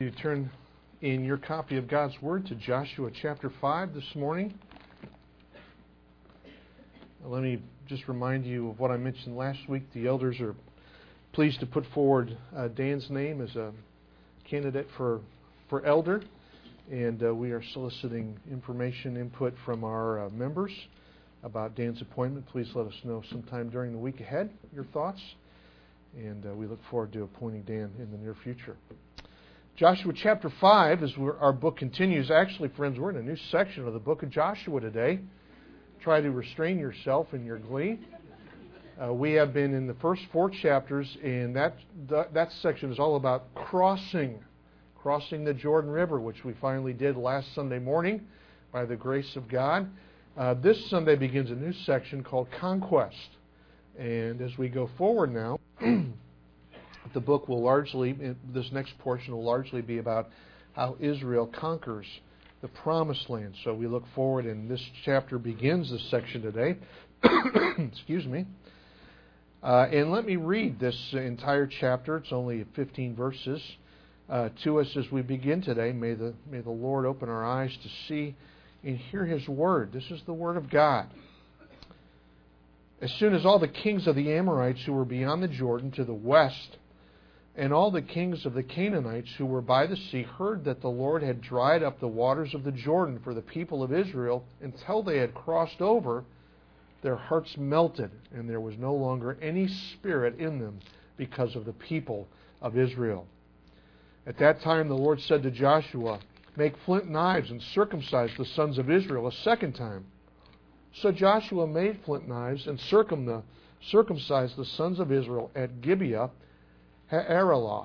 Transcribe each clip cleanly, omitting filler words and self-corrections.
You turn in your copy of God's Word to Joshua chapter 5 this morning. Let me just remind you of what I mentioned last week. The elders are pleased to put forward Dan's name as a candidate for elder, and we are soliciting information, input from our members about Dan's appointment. Please let us know sometime during the week ahead your thoughts, and we look forward to appointing Dan in the near future. Joshua chapter 5, as our book continues. Actually, friends, we're in a new section of the book of Joshua today. Try to restrain yourself in your glee. We have been in the first 4 chapters, and that section is all about crossing the Jordan River, which we finally did last Sunday morning by the grace of God. This Sunday begins a new section called Conquest. And as we go forward now, the book will largely, this next portion will largely be about how Israel conquers the Promised Land. So we look forward, and this chapter begins this section today. Excuse me. And let me read this entire chapter. It's only 15 verses to us as we begin today. May the Lord open our eyes to see and hear His Word. This is the Word of God. As soon as all the kings of the Amorites who were beyond the Jordan to the west, and all the kings of the Canaanites who were by the sea heard that the Lord had dried up the waters of the Jordan for the people of Israel until they had crossed over, their hearts melted, and there was no longer any spirit in them because of the people of Israel. At that time the Lord said to Joshua, "Make flint knives and circumcise the sons of Israel a second time." So Joshua made flint knives and circumcised the sons of Israel at Gibeah Haaraloth.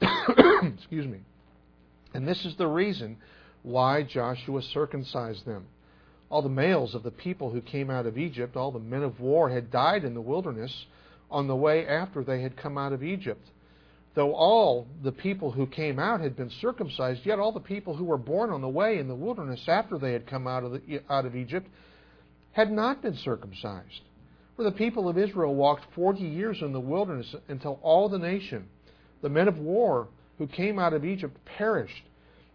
Excuse me. And this is the reason why Joshua circumcised them. All the males of the people who came out of Egypt, all the men of war, had died in the wilderness on the way after they had come out of Egypt. Though all the people who came out had been circumcised, yet all the people who were born on the way in the wilderness after they had come out of Egypt had not been circumcised. For the people of Israel walked 40 years in the wilderness until all the nation, the men of war who came out of Egypt, perished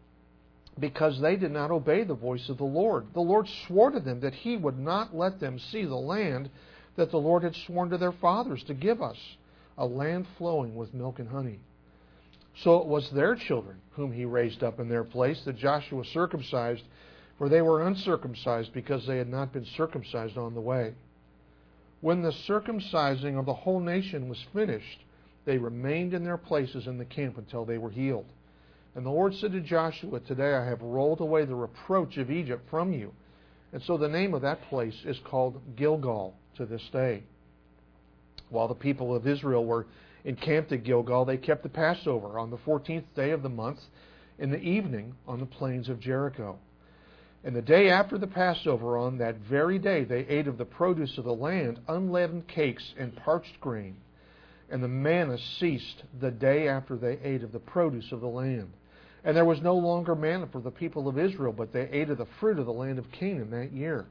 because they did not obey the voice of the Lord. The Lord swore to them that He would not let them see the land that the Lord had sworn to their fathers to give us, a land flowing with milk and honey. So it was their children whom He raised up in their place that Joshua circumcised, for they were uncircumcised because they had not been circumcised on the way. When the circumcising of the whole nation was finished, they remained in their places in the camp until they were healed. And the Lord said to Joshua, "Today I have rolled away the reproach of Egypt from you." And so the name of that place is called Gilgal to this day. While the people of Israel were encamped at Gilgal, they kept the Passover on the 14th day of the month in the evening on the plains of Jericho. And the day after the Passover, on that very day, they ate of the produce of the land, unleavened cakes and parched grain. And the manna ceased the day after they ate of the produce of the land. And there was no longer manna for the people of Israel, but they ate of the fruit of the land of Canaan that year.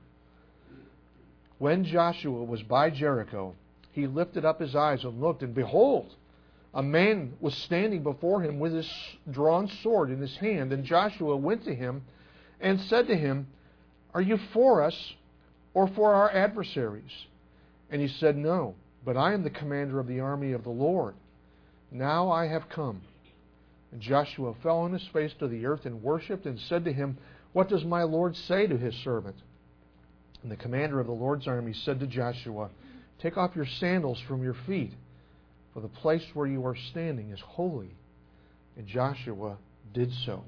When Joshua was by Jericho, he lifted up his eyes and looked, and behold, a man was standing before him with his drawn sword in his hand. And Joshua went to him and said to him, "Are you for us or for our adversaries?" And he said, "No, but I am the commander of the army of the Lord. Now I have come." And Joshua fell on his face to the earth and worshipped and said to him, "What does my Lord say to His servant?" And the commander of the Lord's army said to Joshua, "Take off your sandals from your feet, for the place where you are standing is holy." And Joshua did so.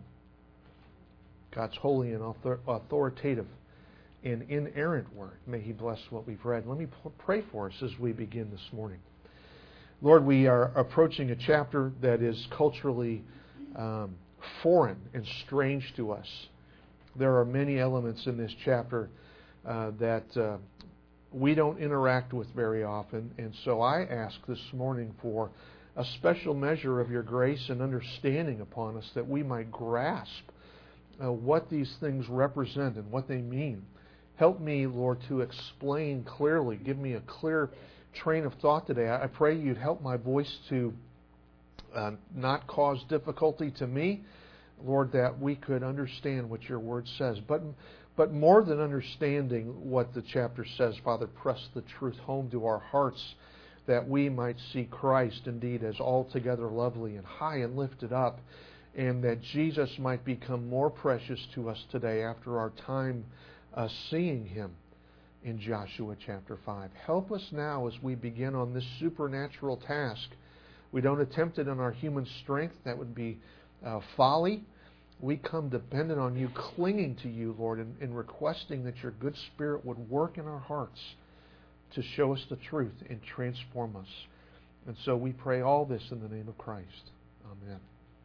God's holy and authoritative and inerrant Word. May He bless what we've read. Let me pray for us as we begin this morning. Lord, we are approaching a chapter that is culturally foreign and strange to us. There are many elements in this chapter that we don't interact with very often, and so I ask this morning for a special measure of Your grace and understanding upon us that we might grasp what these things represent and what they mean. Help me, Lord, to explain clearly. Give me a clear train of thought today. I pray You'd help my voice to not cause difficulty to me, Lord, that we could understand what your word says. But more than understanding what the chapter says, Father, press the truth home to our hearts, that we might see Christ indeed as altogether lovely and high and lifted up, and that Jesus might become more precious to us today after our time seeing Him in Joshua chapter 5. Help us now as we begin on this supernatural task. We don't attempt it in our human strength. That would be folly. We come dependent on you, clinging to you, Lord, and requesting that your good Spirit would work in our hearts to show us the truth and transform us. And so we pray all this in the name of Christ. Amen.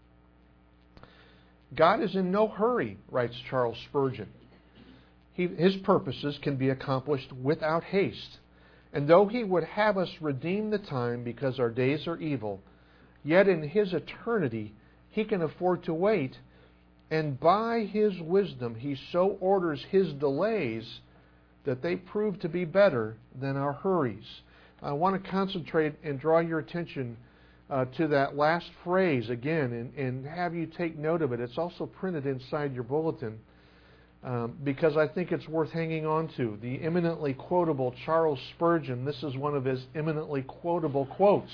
God is in no hurry, writes Charles Spurgeon. His purposes can be accomplished without haste. And though He would have us redeem the time because our days are evil, yet in His eternity He can afford to wait, and by His wisdom He so orders His delays that they prove to be better than our hurries. I want to concentrate and draw your attention to that last phrase again and have you take note of it. It's also printed inside your bulletin because I think it's worth hanging on to. The eminently quotable Charles Spurgeon, this is one of his eminently quotable quotes.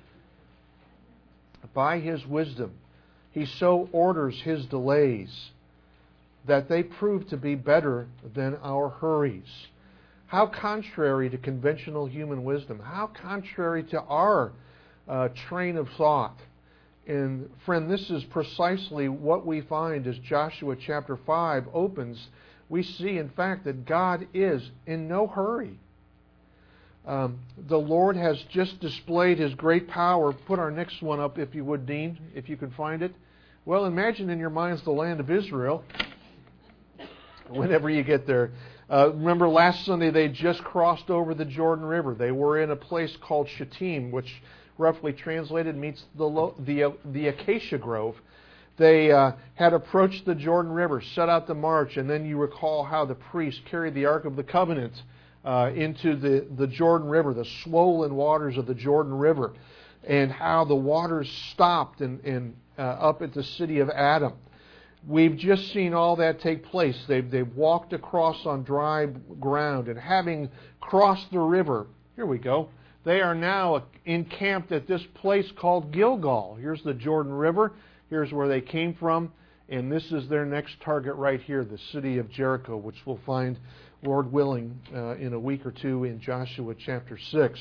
By His wisdom, He so orders His delays that they prove to be better than our hurries. How contrary to conventional human wisdom. How contrary to our train of thought. And friend, this is precisely what we find as Joshua chapter 5 opens. We see, in fact, that God is in no hurry. The Lord has just displayed His great power. Put our next one up, if you would, Dean, if you can find it. Well, imagine in your minds the land of Israel whenever you get there. Remember last Sunday they just crossed over the Jordan River. They were in a place called Shittim, which roughly translated means the acacia grove. They had approached the Jordan River, set out the march, and then you recall how the priests carried the Ark of the Covenant into the Jordan River, the swollen waters of the Jordan River, and how the waters stopped and up at the city of Adam. We've just seen all that take place. They've walked across on dry ground, and having crossed the river, here we go, they are now encamped at this place called Gilgal. Here's the Jordan River. Here's where they came from. And this is their next target right here, the city of Jericho, which we'll find, Lord willing, in a week or two in Joshua chapter 6.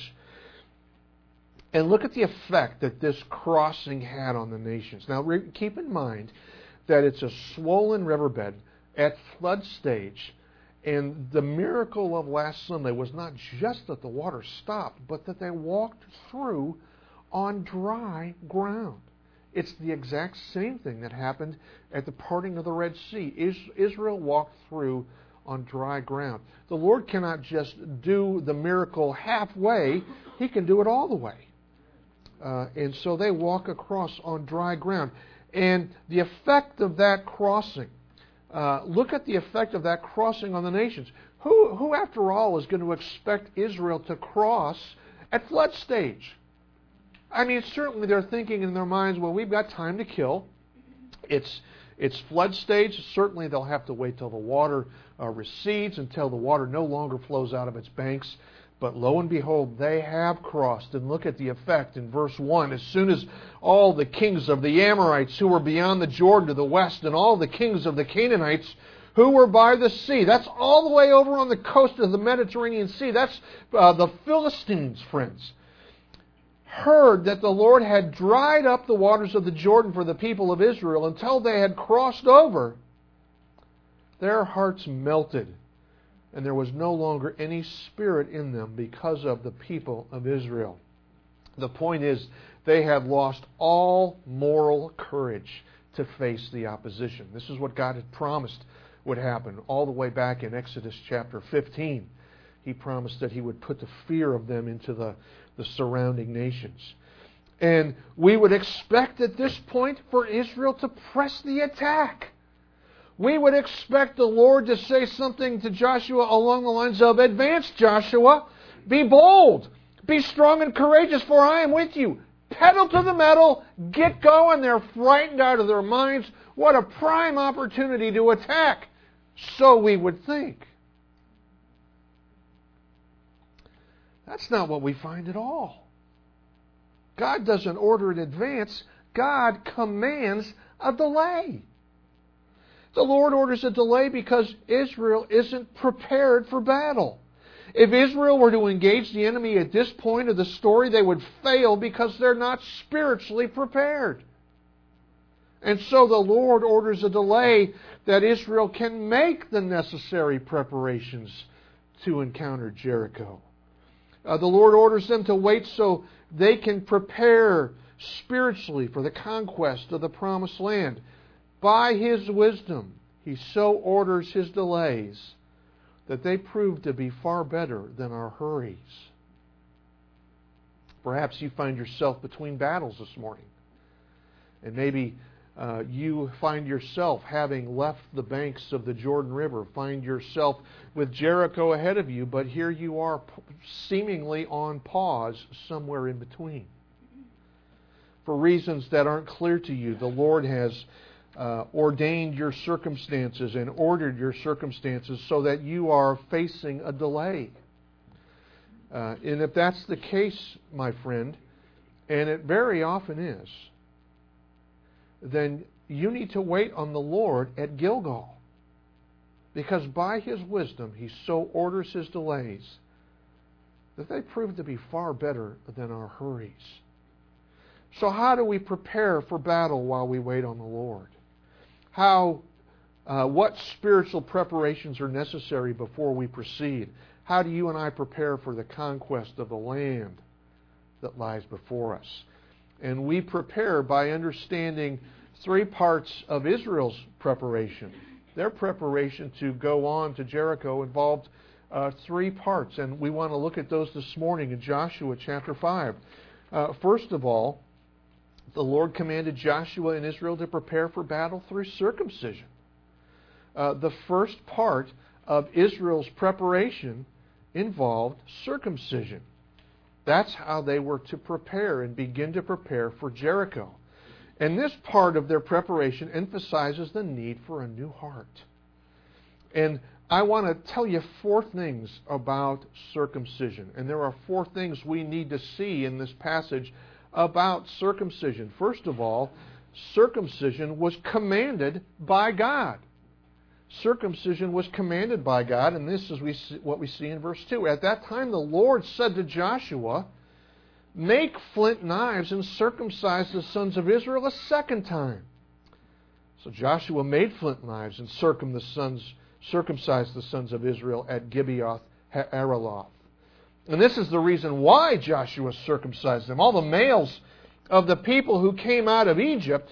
And look at the effect that this crossing had on the nations. Now, keep in mind that it's a swollen riverbed at flood stage. And the miracle of last Sunday was not just that the water stopped, but that they walked through on dry ground. It's the exact same thing that happened at the parting of the Red Sea. Israel walked through on dry ground. The Lord cannot just do the miracle halfway. He can do it all the way. And so they walk across on dry ground. And the effect of that crossing, look at the effect of that crossing on the nations. Who, after all, is going to expect Israel to cross at flood stage? I mean, certainly they're thinking in their minds, well, we've got time to kill. It's flood stage. Certainly they'll have to wait till the water recedes, until the water no longer flows out of its banks. But lo and behold, they have crossed. And look at the effect in verse 1. As soon as all the kings of the Amorites who were beyond the Jordan to the west, and all the kings of the Canaanites who were by the sea, that's all the way over on the coast of the Mediterranean Sea. That's the Philistines, friends, heard that the Lord had dried up the waters of the Jordan for the people of Israel until they had crossed over, their hearts melted, and there was no longer any spirit in them because of the people of Israel. The point is, they had lost all moral courage to face the opposition. This is what God had promised would happen all the way back in Exodus chapter 15. He promised that He would put the fear of them into the surrounding nations. And we would expect at this point for Israel to press the attack. We would expect the Lord to say something to Joshua along the lines of, "Advance, Joshua, be bold, be strong and courageous, for I am with you. pedal to the metal, get going. They're frightened out of their minds. What a prime opportunity to attack. So we would think. That's not what we find at all. God doesn't order in advance. God commands a delay. The Lord orders a delay because Israel isn't prepared for battle. If Israel were to engage the enemy at this point of the story, they would fail because they're not spiritually prepared. And so the Lord orders a delay that Israel can make the necessary preparations to encounter Jericho. The Lord orders them to wait so they can prepare spiritually for the conquest of the promised land. By His wisdom, He so orders His delays that they prove to be far better than our hurries. Perhaps you find yourself between battles this morning. And maybe you find yourself, having left the banks of the Jordan River, find yourself with Jericho ahead of you, but here you are seemingly on pause somewhere in between. For reasons that aren't clear to you, the Lord has ordained your circumstances and ordered your circumstances so that you are facing a delay. And if that's the case, my friend, and it very often is, then you need to wait on the Lord at Gilgal. Because by His wisdom, He so orders His delays that they prove to be far better than our hurries. So how do we prepare for battle while we wait on the Lord? What spiritual preparations are necessary before we proceed? How do you and I prepare for the conquest of the land that lies before us? And we prepare by understanding three parts of Israel's preparation. Their preparation to go on to Jericho involved three parts, and we want to look at those this morning in Joshua chapter 5. First of all, the Lord commanded Joshua and Israel to prepare for battle through circumcision. The first part of Israel's preparation involved circumcision. That's how they were to prepare and begin to prepare for Jericho. And this part of their preparation emphasizes the need for a new heart. And I want to tell you four things about circumcision. And there are four things we need to see in this passage about circumcision. First of all, circumcision was commanded by God. Circumcision was commanded by God, and this is what we see in verse 2. At that time the Lord said to Joshua, "Make flint knives and circumcise the sons of Israel a second time." So Joshua made flint knives and circumcised the sons of Israel at Gibeath Haaraloth. And this is the reason why Joshua circumcised them. All the males of the people who came out of Egypt,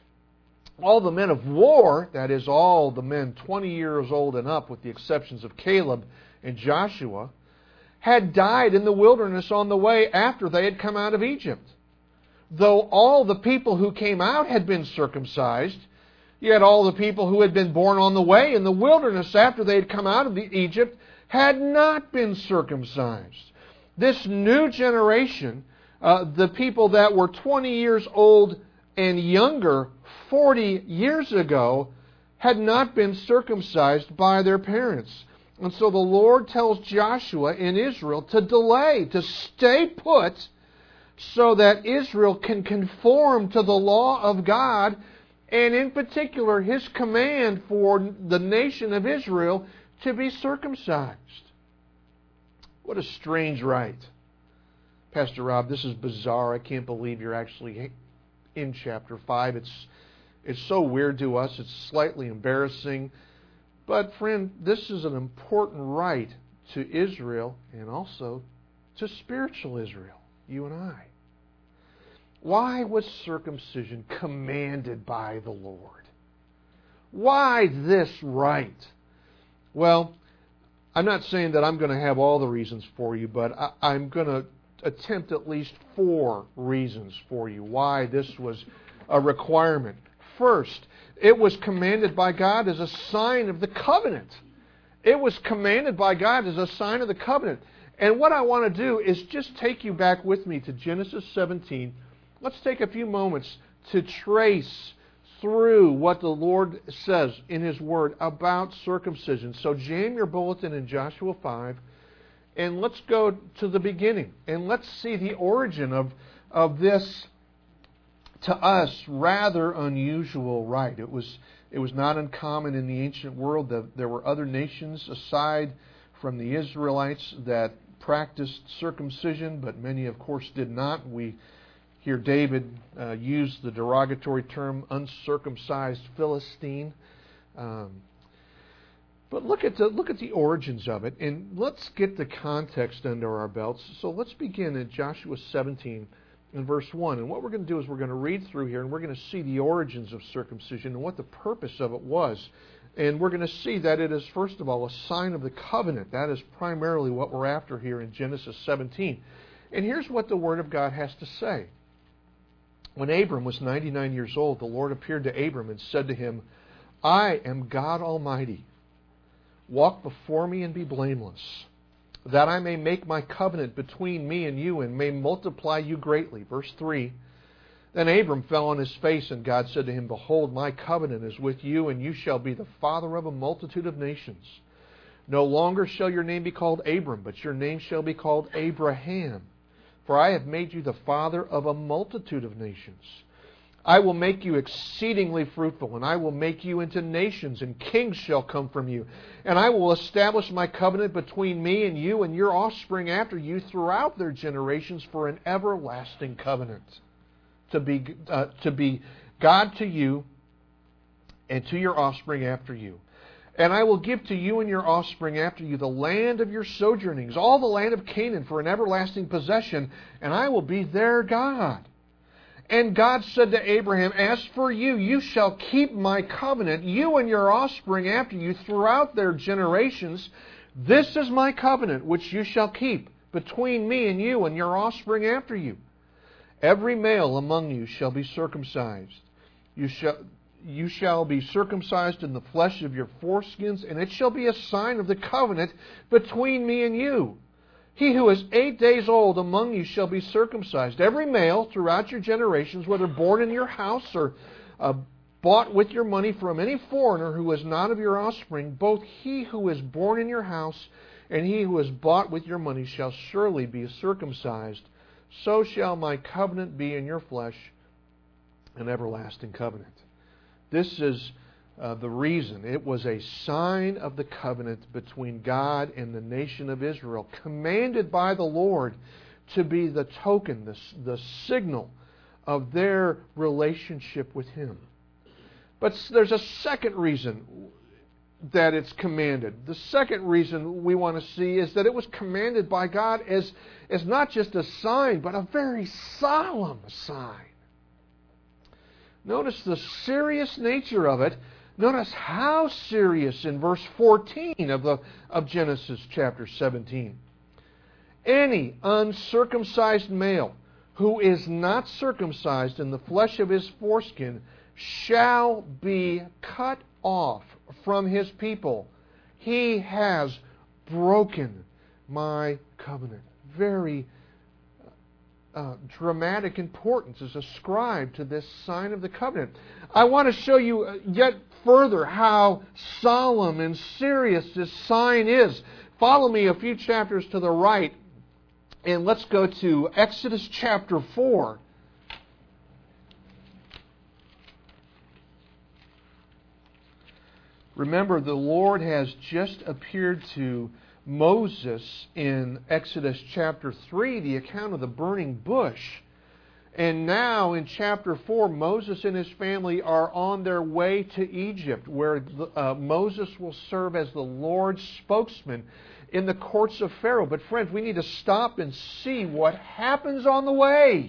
all the men of war, that is, all the men 20 years old and up, with the exceptions of Caleb and Joshua, had died in the wilderness on the way after they had come out of Egypt. Though all the people who came out had been circumcised, yet all the people who had been born on the way in the wilderness after they had come out of Egypt had not been circumcised. This new generation, the people that were 20 years old and younger 40 years ago, had not been circumcised by their parents. And so the Lord tells Joshua in Israel to delay, to stay put, so that Israel can conform to the law of God, and in particular His command for the nation of Israel to be circumcised. What a strange rite. Pastor Rob, this is bizarre. I can't believe you're actually in chapter 5. It's so weird to us. It's slightly embarrassing. But friend, this is an important rite to Israel and also to spiritual Israel, you and I. Why was circumcision commanded by the Lord? Why this rite? Well, I'm not saying that I'm going to have all the reasons for you, but I'm going to attempt at least 4 reasons for you why this was a requirement. First, it was commanded by God as a sign of the covenant. It was commanded by God as a sign of the covenant. And what I want to do is just take you back with me to Genesis 17 let's take a few moments to trace through what the Lord says in His Word about circumcision. So jam your bulletin in Joshua 5, and let's go to the beginning, and let's see the origin of this, to us, rather unusual rite. It was not uncommon in the ancient world. There were other nations aside from the Israelites that practiced circumcision, but many, of course, did not. We hear David use the derogatory term uncircumcised Philistine. But look at the origins of it, and let's get the context under our belts. So let's begin at Joshua 17 and verse 1. And what we're going to do is we're going to read through here, and we're going to see the origins of circumcision and what the purpose of it was. And we're going to see that it is, first of all, a sign of the covenant. That is primarily what we're after here in Genesis 17. And here's what the Word of God has to say. When Abram was 99 years old, the Lord appeared to Abram and said to him, I am God Almighty. Walk before me and be blameless, that I may make my covenant between me and you and may multiply you greatly. Verse 3. Then Abram fell on his face, and God said to him, Behold, my covenant is with you, and you shall be the father of a multitude of nations. No longer shall your name be called Abram, but your name shall be called Abraham. For I have made you the father of a multitude of nations. I will make you exceedingly fruitful, and I will make you into nations, and kings shall come from you. And I will establish my covenant between me and you and your offspring after you throughout their generations for an everlasting covenant. To be God to you and to your offspring after you. And I will give to you and your offspring after you the land of your sojournings, all the land of Canaan for an everlasting possession, and I will be their God. And God said to Abraham, As for you, you shall keep my covenant, you and your offspring after you throughout their generations. This is my covenant which you shall keep between me and you and your offspring after you. Every male among you shall be circumcised. You shall be circumcised in the flesh of your foreskins, and it shall be a sign of the covenant between me and you. He who is 8 days old among you shall be circumcised. Every male throughout your generations, whether born in your house or bought with your money from any foreigner who is not of your offspring, both he who is born in your house and he who is bought with your money shall surely be circumcised. So shall my covenant be in your flesh, an everlasting covenant. This is the reason. It was a sign of the covenant between God and the nation of Israel, commanded by the Lord to be the token, the signal of their relationship with Him. But there's a second reason that it's commanded. The second reason we want to see is that it was commanded by God as not just a sign, but a very solemn sign. Notice the serious nature of it. Notice how serious in verse 14 of Genesis chapter 17. Any uncircumcised male who is not circumcised in the flesh of his foreskin shall be cut off from his people. He has broken my covenant. Very dramatic importance is ascribed to this sign of the covenant. I want to show you yet further how solemn and serious this sign is. Follow me a few chapters to the right, and let's go to Exodus chapter 4. Remember, the Lord has just appeared to Moses in Exodus chapter 3, the account of the burning bush. And now in chapter 4, Moses and his family are on their way to Egypt, where Moses will serve as the Lord's spokesman in the courts of Pharaoh. But friends, we need to stop and see what happens on the way.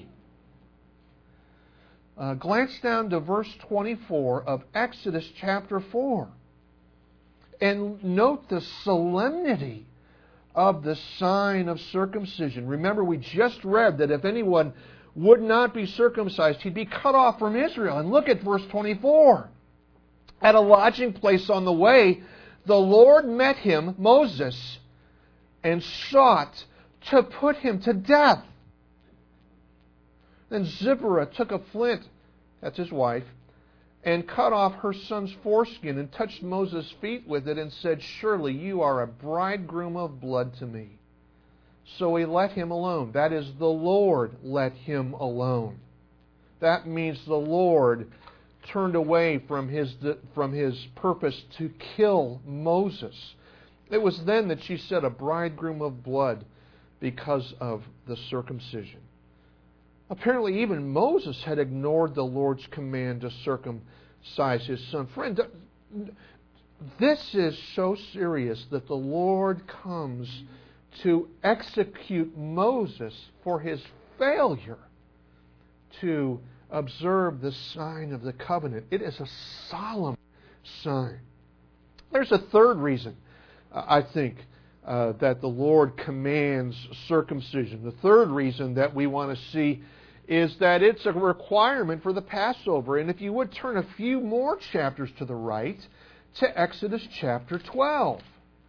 Glance down to verse 24 of Exodus chapter 4. And note the solemnity of the sign of circumcision. Remember, we just read that if anyone would not be circumcised, he'd be cut off from Israel. And look at verse 24. At a lodging place on the way, the Lord met him, Moses, and sought to put him to death. Then Zipporah took a flint, that's his wife, and cut off her son's foreskin and touched Moses' feet with it and said, "Surely you are a bridegroom of blood to me." So he let him alone. That is, the Lord let him alone. That means the Lord turned away from his purpose to kill Moses. It was then that she said, "A bridegroom of blood," because of the circumcision. Apparently even Moses had ignored the Lord's command to circumcise his son. Friend, this is so serious that the Lord comes to execute Moses for his failure to observe the sign of the covenant. It is a solemn sign. There's a third reason, I think, that the Lord commands circumcision. The third reason that we want to see is that it's a requirement for the Passover. And if you would turn a few more chapters to the right to Exodus chapter 12.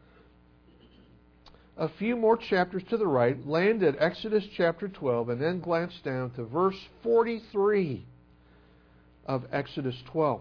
A few more chapters to the right, land at Exodus chapter 12, and then glance down to verse 43 of Exodus 12.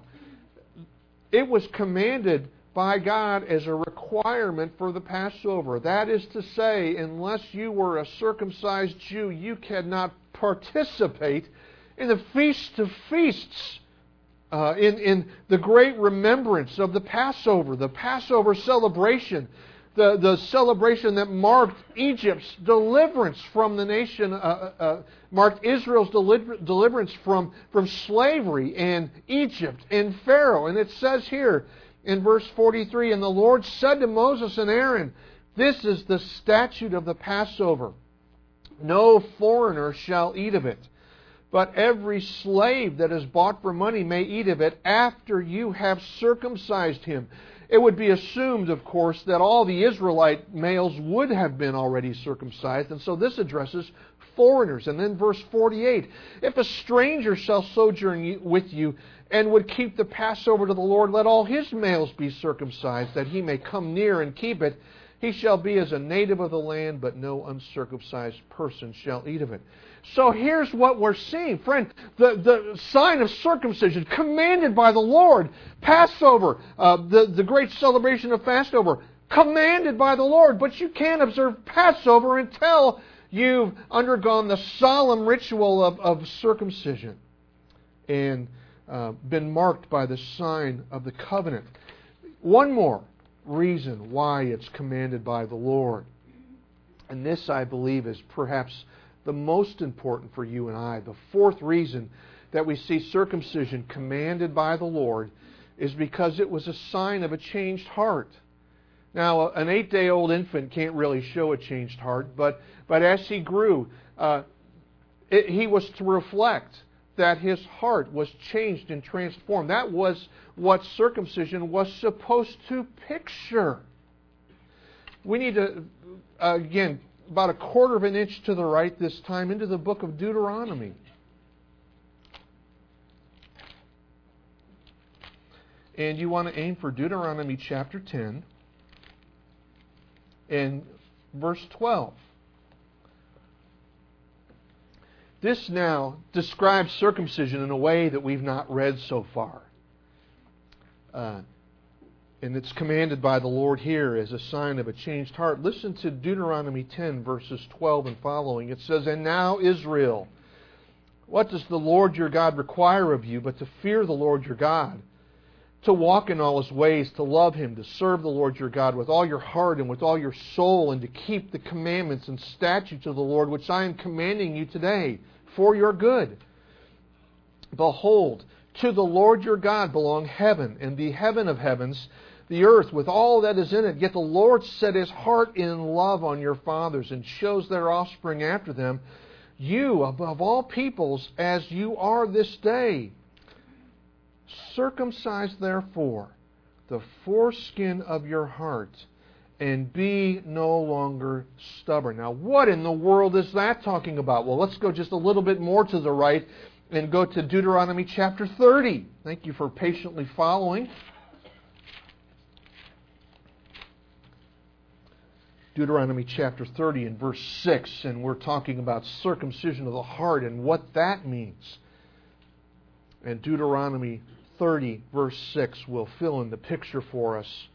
It was commanded by God as a requirement for the Passover. That is to say, unless you were a circumcised Jew, you cannot participate in the Feast of Feasts, in the great remembrance of the Passover celebration, the celebration that marked Egypt's deliverance from the nation, marked Israel's deliverance from slavery and Egypt and Pharaoh. And it says here, in verse 43, "And the Lord said to Moses and Aaron, This is the statute of the Passover. No foreigner shall eat of it, but every slave that is bought for money may eat of it after you have circumcised him." It would be assumed, of course, that all the Israelite males would have been already circumcised, and so this addresses foreigners. And then verse 48, "If a stranger shall sojourn with you and would keep the Passover to the Lord, let all his males be circumcised, that he may come near and keep it. He shall be as a native of the land, but no uncircumcised person shall eat of it." So here's what we're seeing, friend. The sign of circumcision commanded by the Lord. Passover, the great celebration of Passover, commanded by the Lord. But you can't observe Passover until you've undergone the solemn ritual of circumcision and been marked by the sign of the covenant. One more reason why it's commanded by the Lord. And this, I believe, is perhaps the most important for you and I. The fourth reason that we see circumcision commanded by the Lord is because it was a sign of a changed heart. Now, an 8-day-old infant can't really show a changed heart, but as he grew, he was to reflect that his heart was changed and transformed. That was what circumcision was supposed to picture. We need to, again, about a quarter of an inch to the right this time, into the book of Deuteronomy. And you want to aim for Deuteronomy chapter 10 and verse 12. This now describes circumcision in a way that we've not read so far. And it's commanded by the Lord here as a sign of a changed heart. Listen to Deuteronomy 10, verses 12 and following. It says, "And now, Israel, what does the Lord your God require of you but to fear the Lord your God, to walk in all His ways, to love Him, to serve the Lord your God with all your heart and with all your soul, and to keep the commandments and statutes of the Lord, which I am commanding you today for your good? Behold, to the Lord your God belong heaven and the heaven of heavens, the earth with all that is in it. Yet the Lord set His heart in love on your fathers and chose their offspring after them, you above all peoples as you are this day. Circumcise therefore the foreskin of your heart and be no longer stubborn." Now, what in the world is that talking about? Well, let's go just a little bit more to the right and go to Deuteronomy chapter 30. Thank you for patiently following. Deuteronomy chapter 30 and verse 6, and we're talking about circumcision of the heart and what that means. And Deuteronomy 30 verse 6 will fill in the picture for us.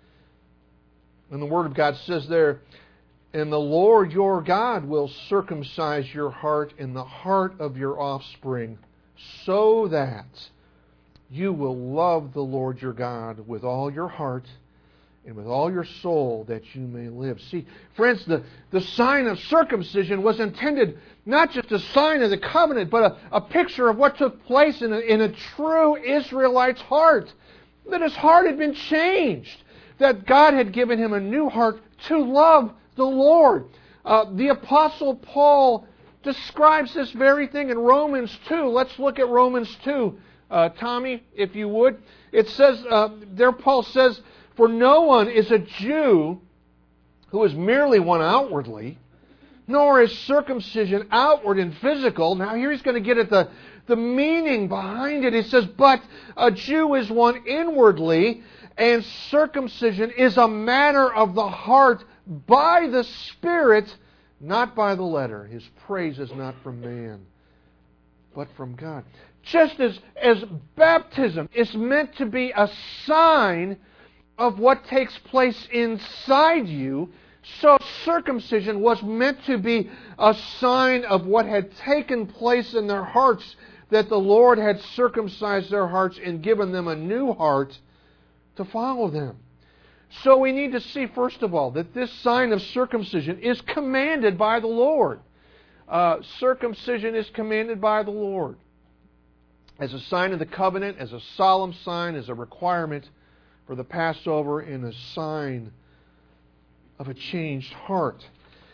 And the Word of God says there, "And the Lord your God will circumcise your heart and the heart of your offspring, so that you will love the Lord your God with all your heart and with all your soul, that you may live." See, friends, the sign of circumcision was intended not just a sign of the covenant, but a picture of what took place in a true Israelite's heart. That his heart had been changed. That God had given him a new heart to love the Lord. The Apostle Paul describes this very thing in Romans 2. Let's look at Romans 2. Tommy, if you would. It says, there Paul says, "For no one is a Jew who is merely one outwardly, nor is circumcision outward and physical." Now here he's going to get at the meaning behind it. He says, "But a Jew is one inwardly, and circumcision is a matter of the heart by the Spirit, not by the letter." His praise is not from man, but from God. Just as baptism is meant to be a sign of what takes place inside you, so circumcision was meant to be a sign of what had taken place in their hearts, that the Lord had circumcised their hearts and given them a new heart to follow them. So we need to see, first of all, that this sign of circumcision is commanded by the Lord. Circumcision is commanded by the Lord as a sign of the covenant, as a solemn sign, as a requirement for the Passover, and a sign of a changed heart.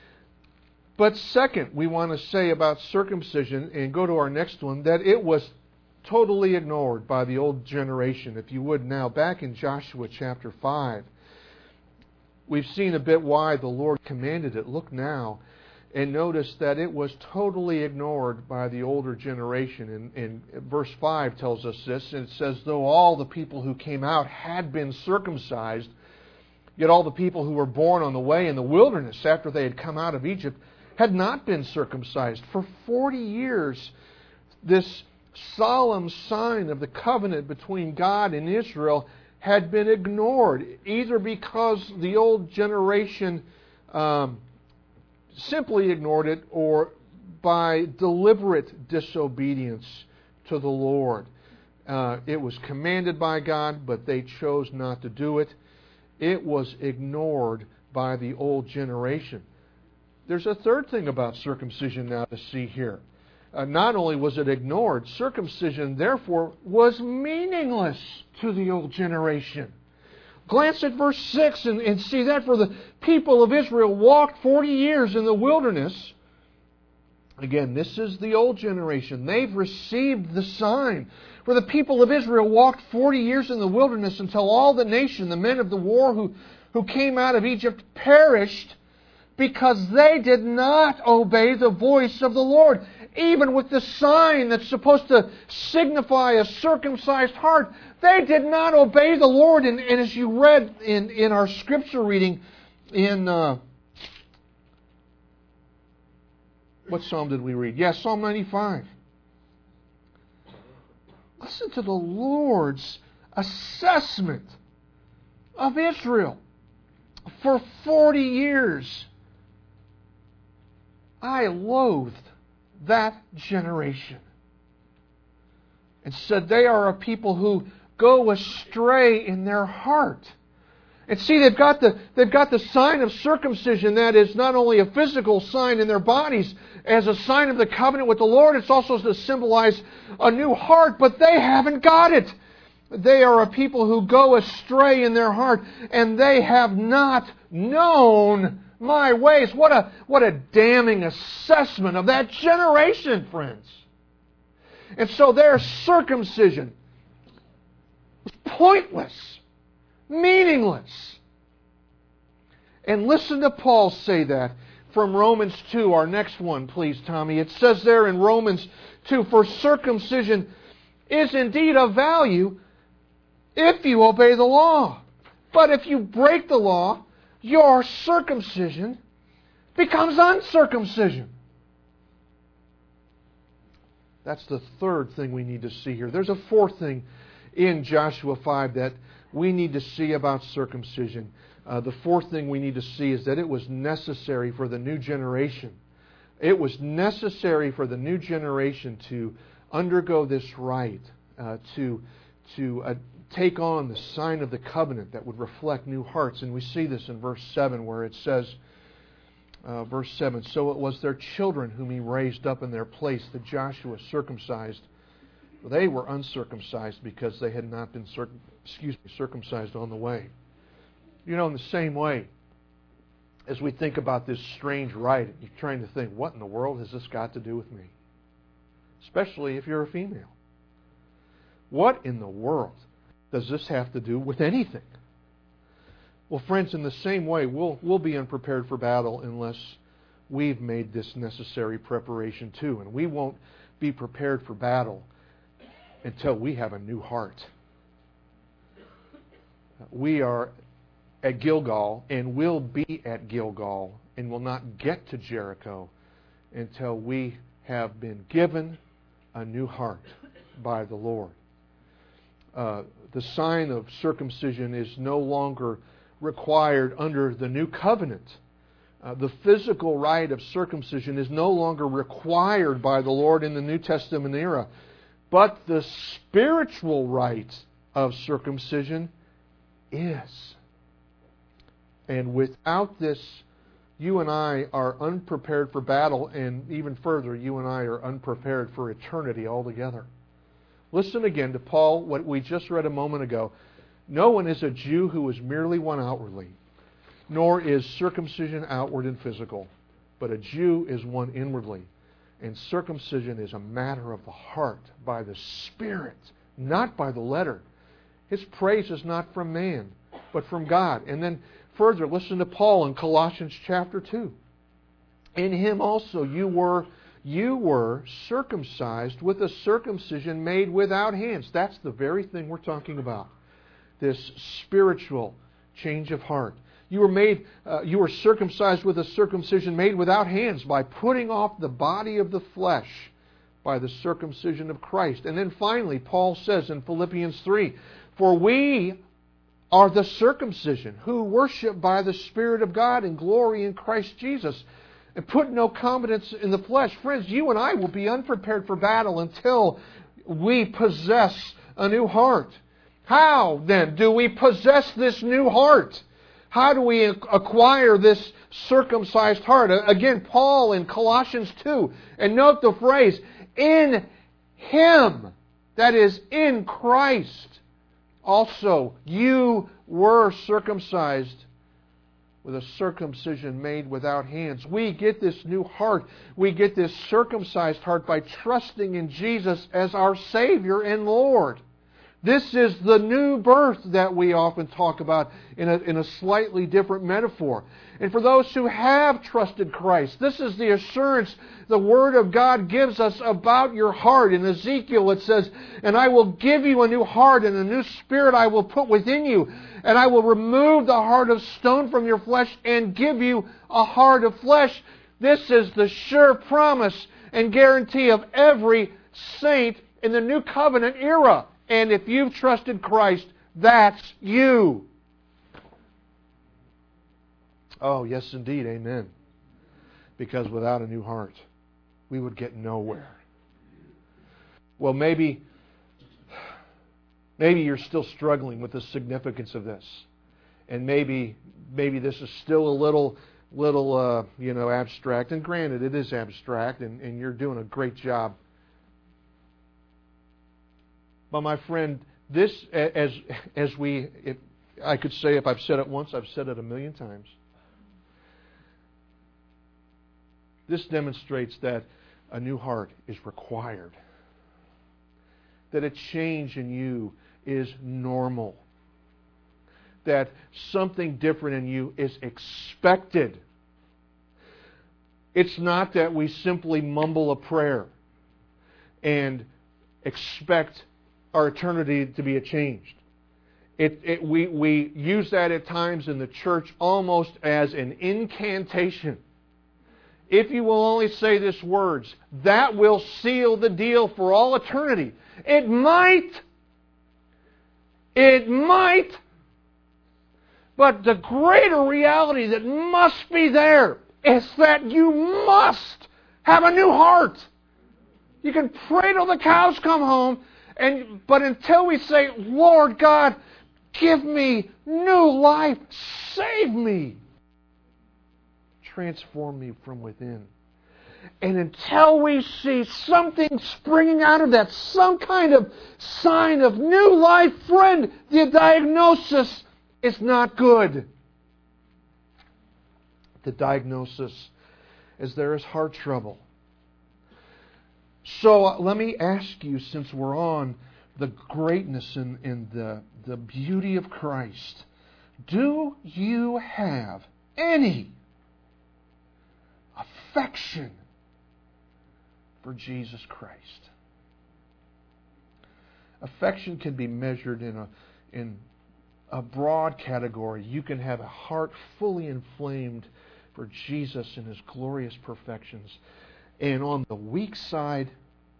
But second, we want to say about circumcision, and go to our next one, that it was totally ignored by the old generation. If you would now, back in Joshua chapter 5, we've seen a bit why the Lord commanded it. Look now and notice that it was totally ignored by the older generation. And verse 5 tells us this, and it says, "Though all the people who came out had been circumcised, yet all the people who were born on the way in the wilderness after they had come out of Egypt had not been circumcised." For 40 years, this solemn sign of the covenant between God and Israel had been ignored, either because the old generation simply ignored it, or by deliberate disobedience to the Lord. It was commanded by God, but they chose not to do it. It was ignored by the old generation. There's a third thing about circumcision now to see here. Not only was it ignored, circumcision, therefore, was meaningless to the old generation. Glance at verse 6 and see that. "For the people of Israel walked 40 years in the wilderness." Again, this is the old generation. They've received the sign. "For the people of Israel walked 40 years in the wilderness until all the nation, the men of the war who came out of Egypt, perished, because they did not obey the voice of the Lord." Even with the sign that's supposed to signify a circumcised heart, they did not obey the Lord. And as you read in our scripture reading in... what psalm did we read? Yes, Psalm 95. Listen to the Lord's assessment of Israel. "For 40 years, I loathed that generation," and said, "They are a people who go astray in their heart." And see, they've got the sign of circumcision, that is not only a physical sign in their bodies as a sign of the covenant with the Lord, it's also to symbolize a new heart, but they haven't got it. They are a people who go astray in their heart, and they have not known my ways. What a damning assessment of that generation, friends. And so their circumcision was pointless, meaningless. And listen to Paul say that from Romans 2, our next one, please, Tommy. It says there in Romans 2, "For circumcision is indeed of value if you obey the law. But if you break the law, your circumcision becomes uncircumcision. That's the third thing we need to see here. There's a fourth thing in Joshua 5 that we need to see about circumcision. The fourth thing we need to see is that it was necessary for the new generation. It was necessary for the new generation to undergo this rite, to take on the sign of the covenant that would reflect new hearts. And we see this in verse 7 where it says, verse 7, "So it was their children whom he raised up in their place that Joshua circumcised. They were uncircumcised because they had not been circumcised on the way." You know, in the same way, as we think about this strange rite, you're trying to think, what in the world has this got to do with me? Especially if you're a female. What in the world does this have to do with anything? Well, friends, in the same way, we'll be unprepared for battle unless we've made this necessary preparation too. And we won't be prepared for battle until we have a new heart. We are at Gilgal and will be at Gilgal and will not get to Jericho until we have been given a new heart by the Lord. The sign of circumcision is no longer required under the new covenant. The physical rite of circumcision is no longer required by the Lord in the New Testament era. But the spiritual rite of circumcision is. And without this, you and I are unprepared for battle, and even further, you and I are unprepared for eternity altogether. Listen again to Paul, what we just read a moment ago. "No one is a Jew who is merely one outwardly, nor is circumcision outward and physical, but a Jew is one inwardly. And circumcision is a matter of the heart, by the Spirit, not by the letter. His praise is not from man, but from God." And then further, listen to Paul in Colossians chapter 2. "In him also you were circumcised with a circumcision made without hands." That's the very thing we're talking about. This spiritual change of heart. You were circumcised with a circumcision made without hands by putting off the body of the flesh by the circumcision of Christ. And then finally, Paul says in Philippians 3, "For we are the circumcision who worship by the Spirit of God and glory in Christ Jesus, and put no confidence in the flesh." Friends, you and I will be unprepared for battle until we possess a new heart. How, then, do we possess this new heart? How do we acquire this circumcised heart? Again, Paul in Colossians 2, and note the phrase, "In Him," that is, in Christ, "also you were circumcised with a circumcision made without hands." We get this new heart, we get this circumcised heart by trusting in Jesus as our Savior and Lord. This is the new birth that we often talk about in a slightly different metaphor. And for those who have trusted Christ, this is the assurance the Word of God gives us about your heart. In Ezekiel it says, "And I will give you a new heart, and a new spirit I will put within you. And I will remove the heart of stone from your flesh and give you a heart of flesh." This is the sure promise and guarantee of every saint in the New Covenant era. And if you've trusted Christ, that's you. Oh, yes, indeed. Amen. Because without a new heart, we would get nowhere. Well, maybe you're still struggling with the significance of this. And maybe this is still a little abstract. And granted, it is abstract, and you're doing a great job. But my friend, this, I could say if I've said it once, I've said it a million times. This demonstrates that a new heart is required. That a change in you is normal. That something different in you is expected. It's not that we simply mumble a prayer and expect our eternity to be changed. We use that at times in the church almost as an incantation. If you will only say these words, that will seal the deal for all eternity. It might. It might. But the greater reality that must be there is that you must have a new heart. You can pray till the cows come home, but until we say, Lord God, give me new life, save me, transform me from within. And until we see something springing out of that, some kind of sign of new life, friend, the diagnosis is not good. The diagnosis is there is heart trouble. So let me ask you, since we're on the greatness and the beauty of Christ, do you have any affection for Jesus Christ? Affection can be measured in a broad category. You can have a heart fully inflamed for Jesus and His glorious perfections. And on the weak side,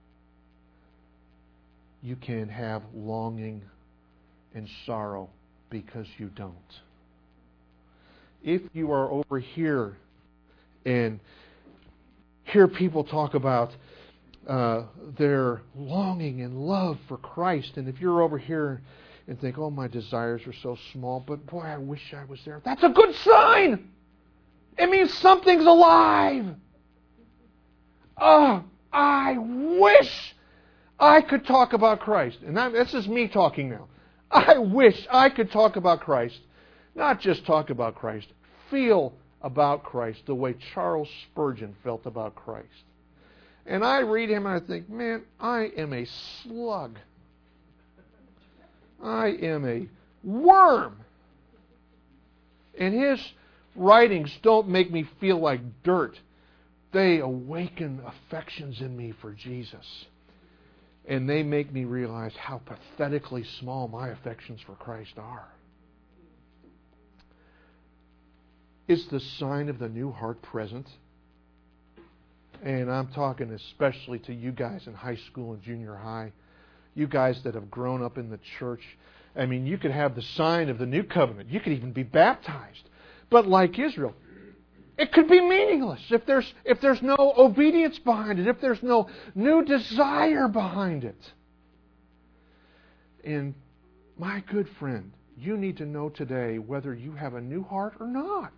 you can have longing and sorrow because you don't. If you are over here and hear people talk about their longing and love for Christ, and if you're over here and think, oh, my desires are so small, but boy, I wish I was there, that's a good sign! It means something's alive! Oh, I wish I could talk about Christ. And this is me talking now. I wish I could talk about Christ. Not just talk about Christ. Feel about Christ the way Charles Spurgeon felt about Christ. And I read him and I think, man, I am a slug. I am a worm. And his writings don't make me feel like dirt. They awaken affections in me for Jesus. And they make me realize how pathetically small my affections for Christ are. Is the sign of the new heart present? And I'm talking especially to you guys in high school and junior high. You guys that have grown up in the church. I mean, you could have the sign of the new covenant. You could even be baptized. But like Israel, it could be meaningless if there's no obedience behind it, if there's no new desire behind it. And my good friend, you need to know today whether you have a new heart or not.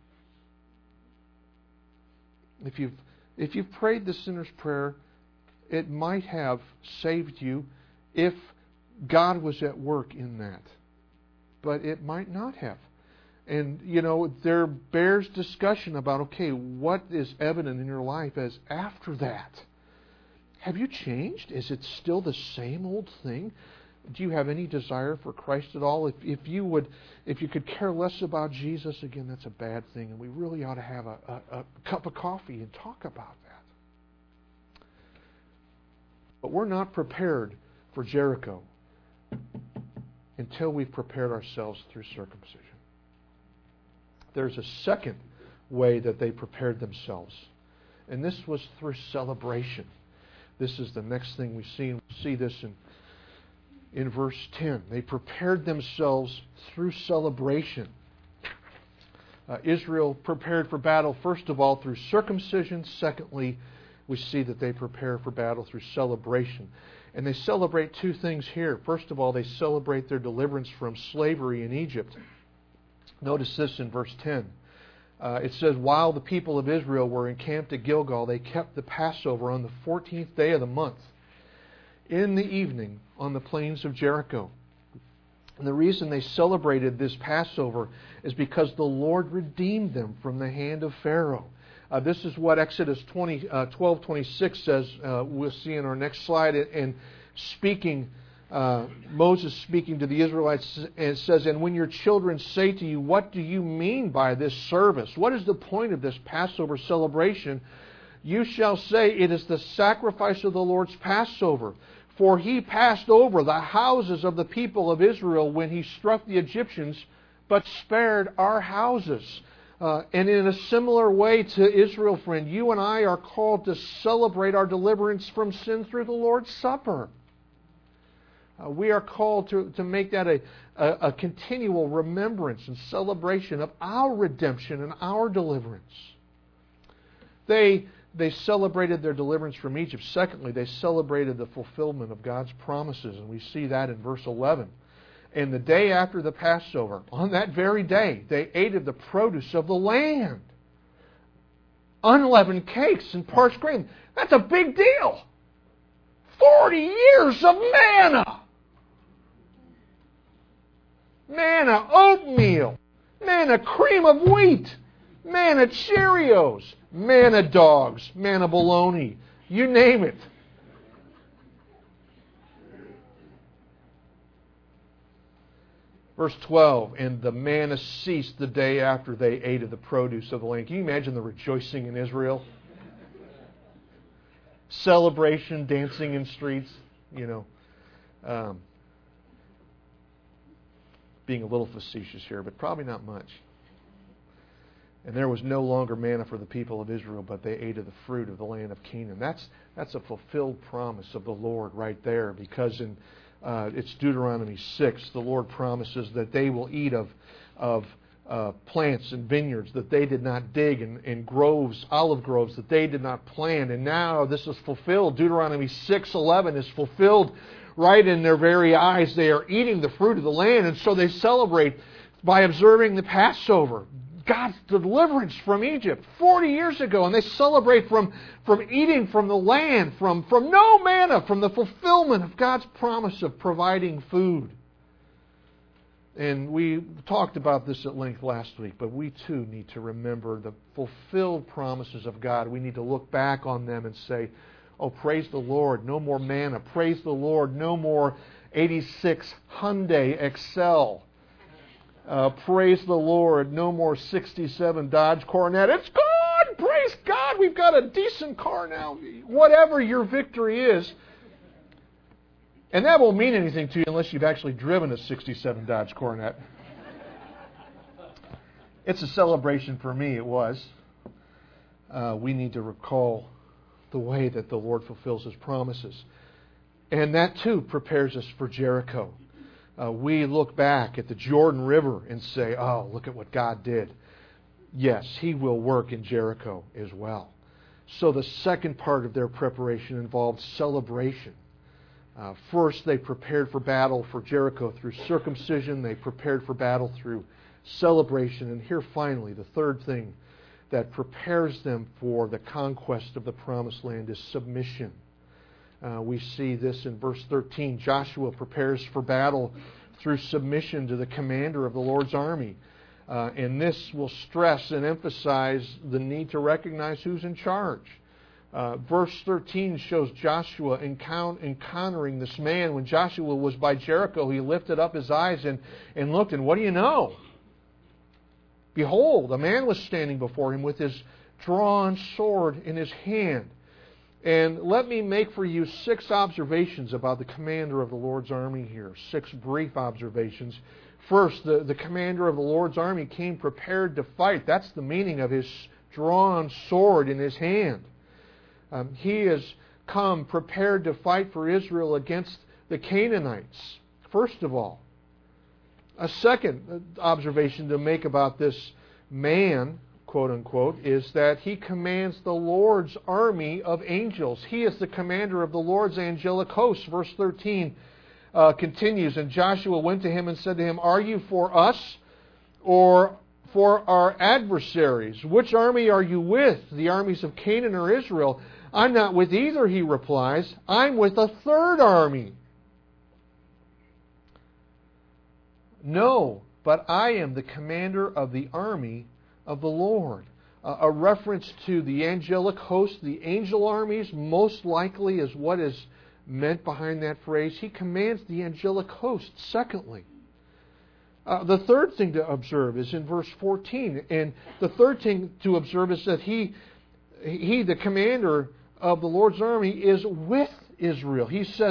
If you've prayed the sinner's prayer, it might have saved you if God was at work in that. But it might not have. And, there bears discussion about, okay, what is evident in your life as after that? Have you changed? Is it still the same old thing? Do you have any desire for Christ at all? If you could care less about Jesus, again, that's a bad thing. And we really ought to have a cup of coffee and talk about that. But we're not prepared for Jericho until we've prepared ourselves through circumcision. There's a second way that they prepared themselves. And this was through celebration. This is the next thing we see. And we see this in verse 10. They prepared themselves through celebration. Israel prepared for battle, first of all, through circumcision. Secondly, we see that they prepare for battle through celebration. And they celebrate two things here. First of all, they celebrate their deliverance from slavery in Egypt. Notice this in verse 10. It says, while the people of Israel were encamped at Gilgal, they kept the Passover on the 14th day of the month, in the evening, on the plains of Jericho. And the reason they celebrated this Passover is because the Lord redeemed them from the hand of Pharaoh. This is what Exodus 12:26 says. We'll see in our next slide. And Moses speaking to the Israelites, and says, and when your children say to you, what do you mean by this service? What is the point of this Passover celebration? You shall say, it is the sacrifice of the Lord's Passover. For He passed over the houses of the people of Israel when He struck the Egyptians, but spared our houses. And in a similar way to Israel, friend, you and I are called to celebrate our deliverance from sin through the Lord's Supper. We are called to make that a continual remembrance and celebration of our redemption and our deliverance. They celebrated their deliverance from Egypt. Secondly, they celebrated the fulfillment of God's promises, and we see that in verse 11. And the day after the Passover, on that very day, they ate of the produce of the land. Unleavened cakes and parched grain. That's a big deal. 40 years of manna. Manna oatmeal. Manna cream of wheat. Manna Cheerios. Manna dogs. Manna bologna. You name it. Verse 12, and the manna ceased the day after they ate of the produce of the land. Can you imagine the rejoicing in Israel? Celebration, dancing in streets, being a little facetious here, but probably not much. And there was no longer manna for the people of Israel, but they ate of the fruit of the land of Canaan. That's a fulfilled promise of the Lord right there, because in it's Deuteronomy 6. The Lord promises that they will eat of plants and vineyards that they did not dig, and groves, olive groves that they did not plant. And now this is fulfilled. Deuteronomy 6:11 is fulfilled right in their very eyes. They are eating the fruit of the land, and so they celebrate by observing the Passover. God's deliverance from Egypt 40 years ago, and they celebrate from eating from the land, from no manna, from the fulfillment of God's promise of providing food. And we talked about this at length last week, but we too need to remember the fulfilled promises of God. We need to look back on them and say, oh, praise the Lord, no more manna. Praise the Lord, no more 86 Hyundai Excel. Praise the Lord, no more 67 Dodge Coronet. It's gone! Praise God, we've got a decent car now. Whatever your victory is. And that won't mean anything to you unless you've actually driven a 67 Dodge Coronet. It's a celebration for me, it was. We need to recall the way that the Lord fulfills His promises. And that too prepares us for Jericho. We look back at the Jordan River and say, oh, look at what God did. Yes, He will work in Jericho as well. So the second part of their preparation involved celebration. First, they prepared for battle for Jericho through circumcision. They prepared for battle through celebration. And here finally, the third thing that prepares them for the conquest of the Promised Land is submission. We see this in verse 13. Joshua prepares for battle through submission to the commander of the Lord's army. And this will stress and emphasize the need to recognize who's in charge. Verse 13 shows Joshua encountering this man. When Joshua was by Jericho, he lifted up his eyes and looked, and what do you know? Behold, a man was standing before him with his drawn sword in his hand. And let me make for you 6 observations about the commander of the Lord's army here. 6 brief observations. First, the commander of the Lord's army came prepared to fight. That's the meaning of his drawn sword in his hand. He has come prepared to fight for Israel against the Canaanites, first of all. A second observation to make about this man, quote unquote, is that he commands the Lord's army of angels. He is the commander of the Lord's angelic host. Verse 13 continues, and Joshua went to him and said to him, are you for us or for our adversaries? Which army are you with, the armies of Canaan or Israel? I'm not with either, he replies. I'm with a third army. No, but I am the commander of the army of the Lord. A reference to the angelic host, the angel armies, most likely is what is meant behind that phrase. He commands the angelic host, secondly. The third thing to observe is in verse 14. And the third thing to observe is that he, the commander of the Lord's army, is with Israel. He says,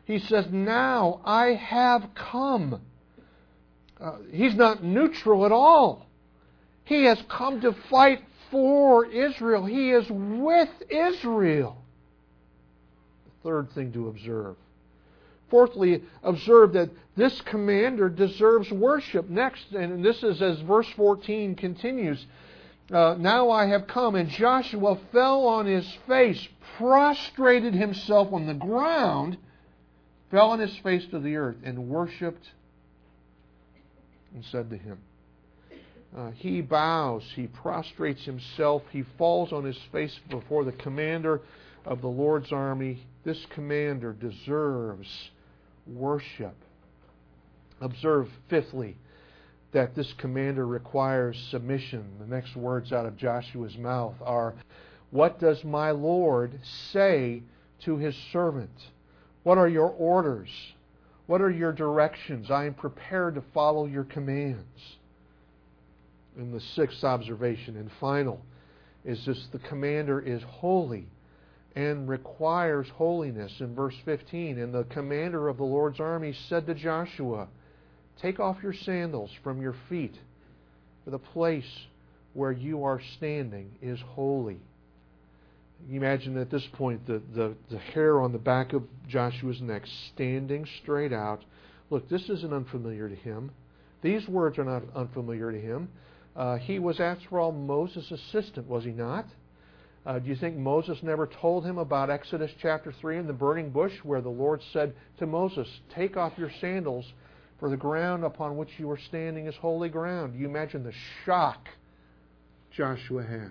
He says, now I have come. He's not neutral at all. He has come to fight for Israel. He is with Israel. The third thing to observe. Fourthly, observe that this commander deserves worship. Next, and this is as verse 14 continues, now I have come, and Joshua fell on his face, prostrated himself on the ground, fell on his face to the earth, and worshipped, and said to him, he bows, he prostrates himself, he falls on his face before the commander of the Lord's army. This commander deserves worship. Observe, fifthly, that this commander requires submission. The next words out of Joshua's mouth are, what does my Lord say to his servant? What are your orders? What are your directions? I am prepared to follow your commands. And the sixth observation and final is this: the commander is holy and requires holiness. In verse 15, and the commander of the Lord's army said to Joshua, take off your sandals from your feet, for the place where you are standing is holy. You imagine at this point the hair on the back of Joshua's neck standing straight out. Look, this isn't unfamiliar to him. These words are not unfamiliar to him. He was, after all, Moses' assistant, was he not? Do you think Moses never told him about Exodus chapter 3 in the burning bush, where the Lord said to Moses, take off your sandals, for the ground upon which you are standing is holy ground? You imagine the shock Joshua has.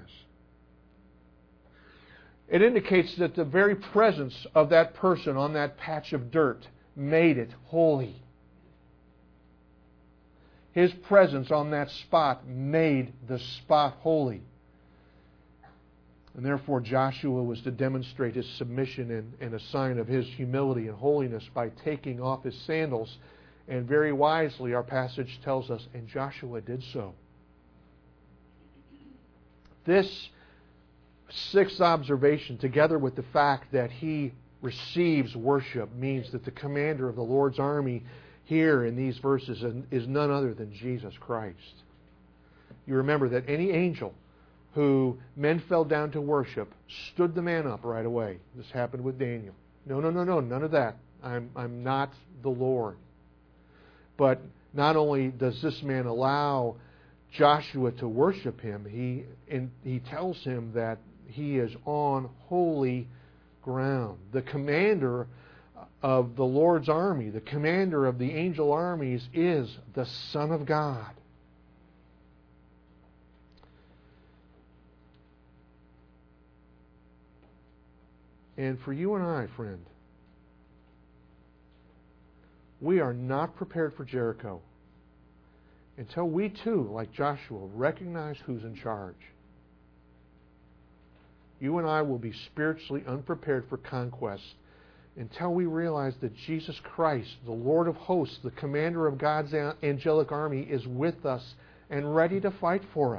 It indicates that the very presence of that person on that patch of dirt made it holy. His presence on that spot made the spot holy. And therefore Joshua was to demonstrate his submission and a sign of his humility and holiness by taking off his sandals. And very wisely, our passage tells us, and Joshua did so. This sixth observation, together with the fact that he receives worship, means that the commander of the Lord's army here in these verses is none other than Jesus Christ. You remember that any angel who men fell down to worship stood the man up right away. This happened with Daniel. No, none of that. I'm not the Lord. But not only does this man allow Joshua to worship him, he tells him that he is on holy ground. The commander of the Lord's army, the commander of the angel armies, is the Son of God. And for you and I, friend, we are not prepared for Jericho until we too, like Joshua, recognize who's in charge. You and I will be spiritually unprepared for conquest until we realize that Jesus Christ, the Lord of hosts, the commander of God's angelic army, is with us and ready to fight for us.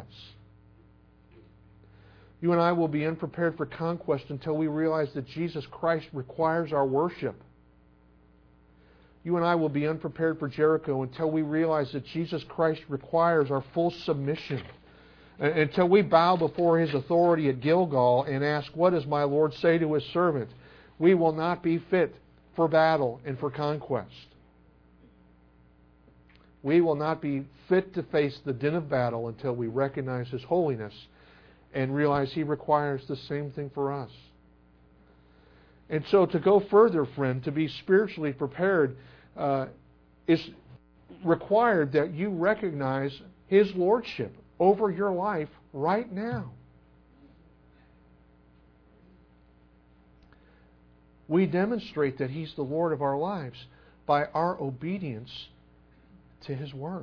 You and I will be unprepared for conquest until we realize that Jesus Christ requires our worship. You and I will be unprepared for Jericho until we realize that Jesus Christ requires our full submission. Until we bow before His authority at Gilgal and ask, what does my Lord say to His servant? We will not be fit for battle and for conquest. We will not be fit to face the din of battle until we recognize His holiness and realize He requires the same thing for us. And so to go further, friend, to be spiritually prepared is required that you recognize His lordship over your life right now. We demonstrate that He's the Lord of our lives by our obedience to His Word.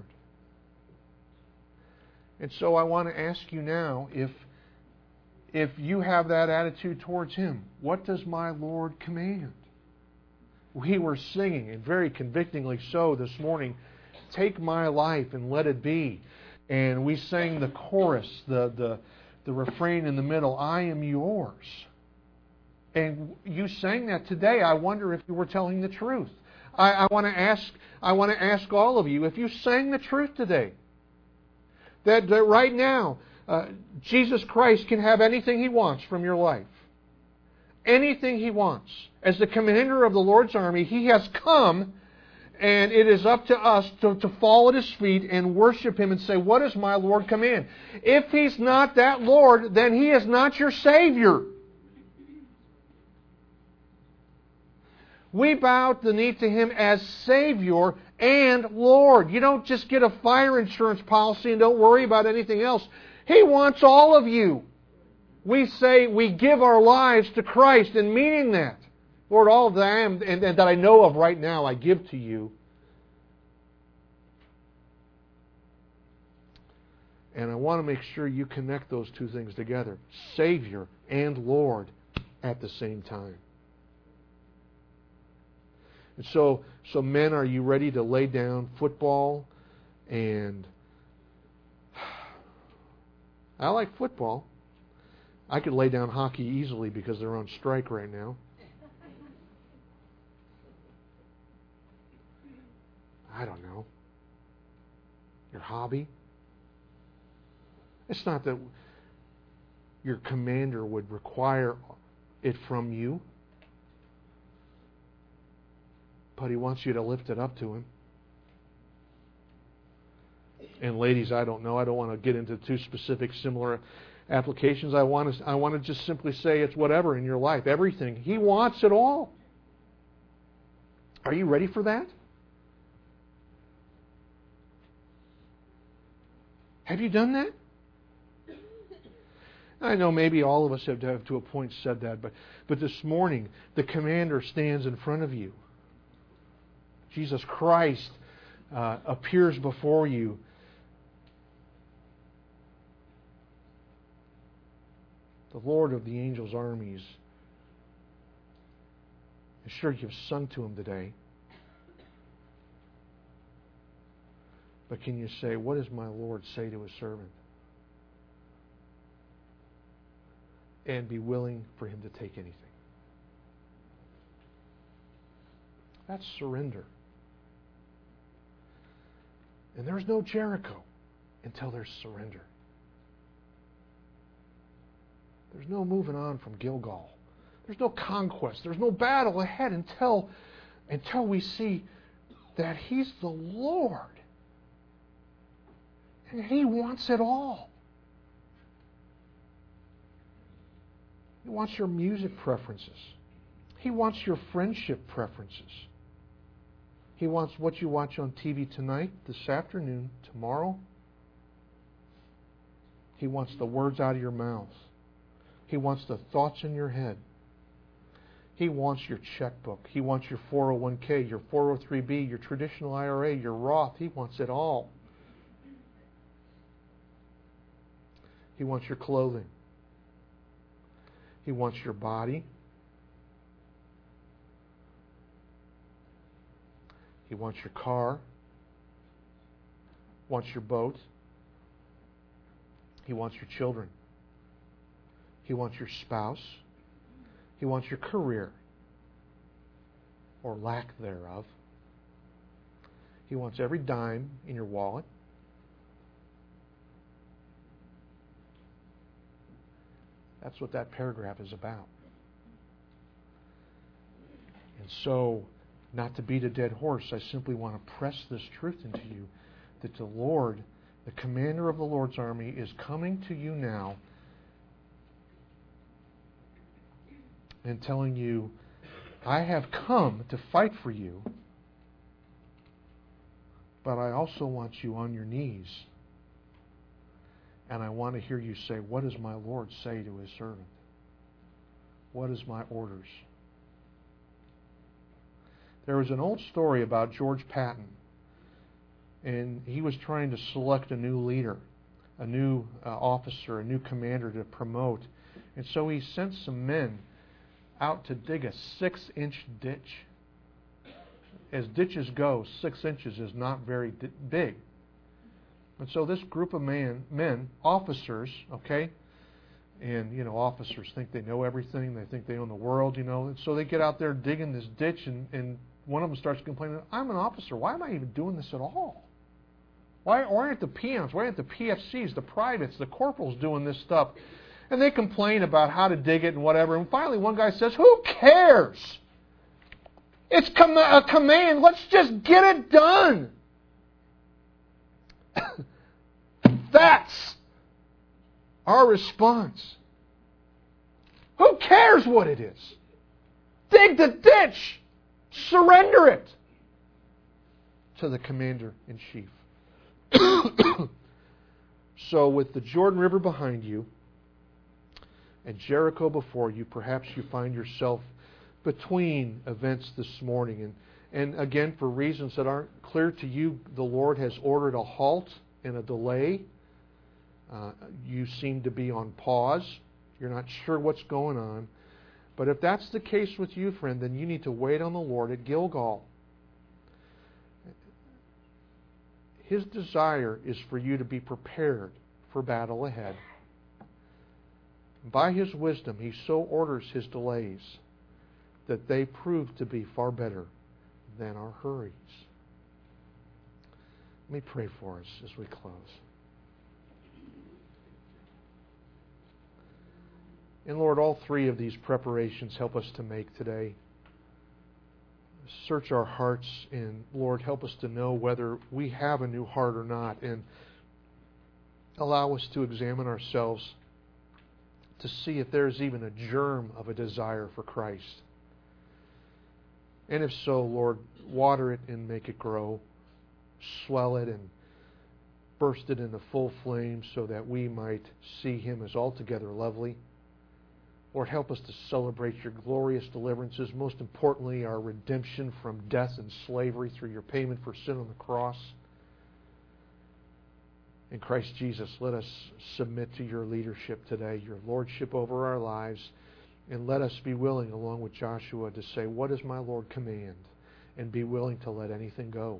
And so I want to ask you now, if you have that attitude towards Him, what does my Lord command? We were singing, and very convictingly so this morning, take my life and let it be. And we sang the chorus, the refrain in the middle, I am yours. And you sang that today. I wonder if you were telling the truth. I want to ask all of you if you sang the truth today. That right now, Jesus Christ can have anything He wants from your life. Anything He wants. As the commander of the Lord's army, He has come, and it is up to us to fall at His feet and worship Him and say, what does my Lord command? If He's not that Lord, then He is not your Savior. We bow the knee to Him as Savior and Lord. You don't just get a fire insurance policy and don't worry about anything else. He wants all of you. We say we give our lives to Christ, and meaning that, Lord, all that I am and that I know of right now, I give to you. And I want to make sure you connect those two things together, Savior and Lord, at the same time. And so men, are you ready to lay down football? And I like football. I could lay down hockey easily because they're on strike right now. I don't know. Your hobby? It's not that your commander would require it from you, but He wants you to lift it up to Him. And ladies, I don't know. I don't want to get into too specific, similar applications. I want to just simply say it's whatever in your life, everything. He wants it all. Are you ready for that? Have you done that? I know maybe all of us have to a point said that, but this morning the commander stands in front of you. Jesus Christ appears before you. The Lord of the angels' armies. I'm sure you've sung to Him today. But can you say, what does my Lord say to His servant? And be willing for Him to take anything. That's surrender. And there's no Jericho until there's surrender. There's no moving on from Gilgal. There's no conquest. There's no battle ahead until we see that He's the Lord. And He wants it all. He wants your music preferences. He wants your friendship preferences. He wants what you watch on TV tonight, this afternoon, tomorrow. He wants the words out of your mouth. He wants the thoughts in your head. He wants your checkbook. He wants your 401k, your 403b, your traditional IRA, your Roth. He wants it all. He wants your clothing. He wants your body. He wants your car. Wants your boat. He wants your children. He wants your spouse. He wants your career, or lack thereof. He wants every dime in your wallet. That's what that paragraph is about. And so, not to beat a dead horse, I simply want to press this truth into you, that the Lord, the commander of the Lord's army, is coming to you now and telling you, I have come to fight for you, but I also want you on your knees. And I want to hear you say, what does my Lord say to His servant? What is my orders? There was an old story about George Patton, and he was trying to select a new leader, a new officer, a new commander to promote. And so he sent some men out to dig a 6-inch ditch. As ditches go, 6 inches is not very big. And so this group of men, officers, And, officers think they know everything. They think they own the world, And so they get out there digging this ditch, and one of them starts complaining, I'm an officer. Why am I even doing this at all? Why aren't the peons, why aren't the PFCs, the privates, the corporals doing this stuff? And they complain about how to dig it and whatever. And finally one guy says, who cares? It's a command. Let's just get it done. That's our response. Who cares what it is? Dig the ditch. Surrender it to the commander-in-chief. So with the Jordan River behind you and Jericho before you, perhaps you find yourself between events this morning. And again, for reasons that aren't clear to you, the Lord has ordered a halt and a delay. You seem to be on pause. You're not sure what's going on. But if that's the case with you, friend, then you need to wait on the Lord at Gilgal. His desire is for you to be prepared for battle ahead. By His wisdom, He so orders His delays that they prove to be far better than our hurries. Let me pray for us as we close. And Lord, all three of these preparations help us to make today. Search our hearts, and Lord, help us to know whether we have a new heart or not, and allow us to examine ourselves to see if there's even a germ of a desire for Christ. And if so, Lord, water it and make it grow. Swell it and burst it into full flame so that we might see Him as altogether lovely. Lord, help us to celebrate Your glorious deliverances, most importantly, our redemption from death and slavery through Your payment for sin on the cross. In Christ Jesus, let us submit to Your leadership today, Your lordship over our lives, and let us be willing, along with Joshua, to say, what does my Lord command? And be willing to let anything go.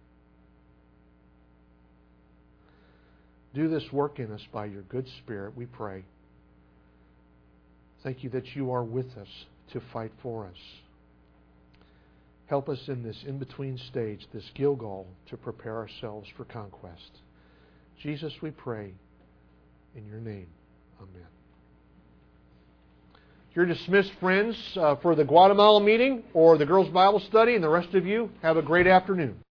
Do this work in us by Your good Spirit, we pray. Thank You that You are with us to fight for us. Help us in this in-between stage, this Gilgal, to prepare ourselves for conquest. Jesus, we pray in Your name. Amen. You're dismissed, friends, for the Guatemala meeting or the girls' Bible study, and the rest of you have a great afternoon.